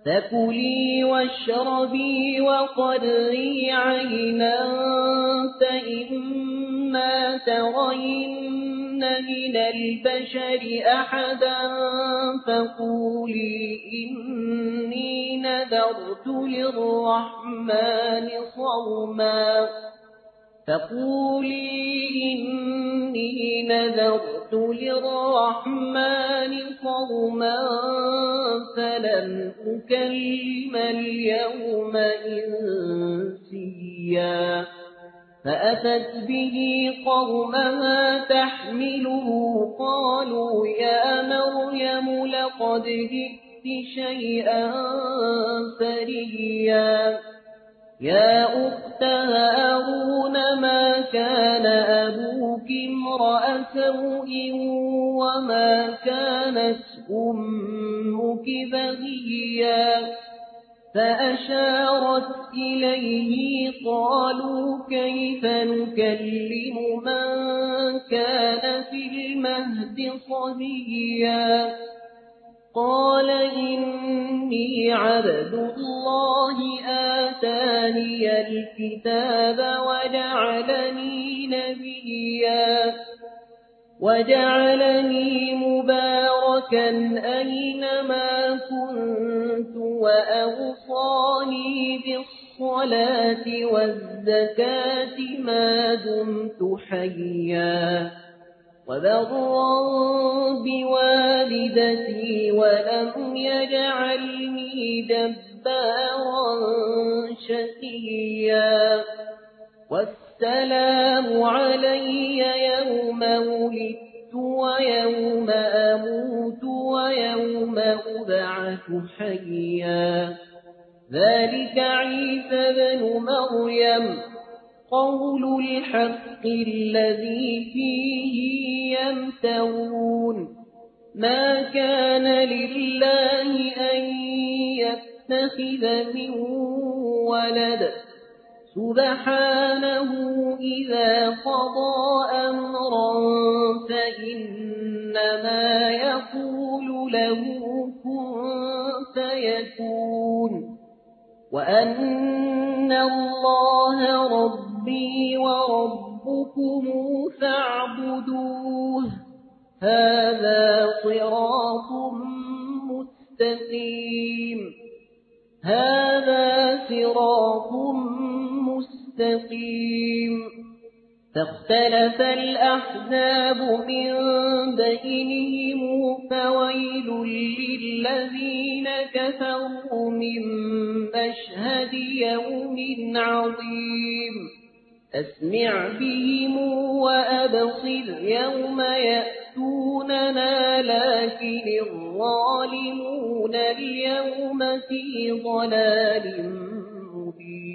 فكلي واشربي وقري عينا فإما ترين من البشر أحدا فقولي إني نذرت للرحمن صوما فلن أكلم اليوم إنسيا فأتت به قومها تحمله قالوا يا مريم لقد جئت شيئا فريا يا أخت هارون ما كان أبوك امرأ سوء وما كانت أمك بغيا فأشارت إليه قالوا كيف نكلم من كان في المهد صبيا قال إني عبد الله آتاني الكتاب وجعلني نبيا وجعلني مباركا أينما كنت وأوصاني بالصلاة والزكاة ما دمت حيا وبرا بوالدتي ولم يجعلني جبارا شقيا والسلام علي يوم ولدت ويوم أموت ويوم أبعث حيا ذلك عيسى بن مريم قول الحق الذي فيه يمترون ما كان لله أن يتخذ من ولد سبحانه إذا قضى أمرا فإنما يقول له كن فيكون وأن الله ربي وربكم فاعبدوه هذا صراط مستقيم فاختلف الأحزاب من بينهم فويل للذين كفروا من مشهد يوم عظيم أسمع بهم وأبصر يوم يأتوننا لكن الظالمون اليوم في ضلال مبين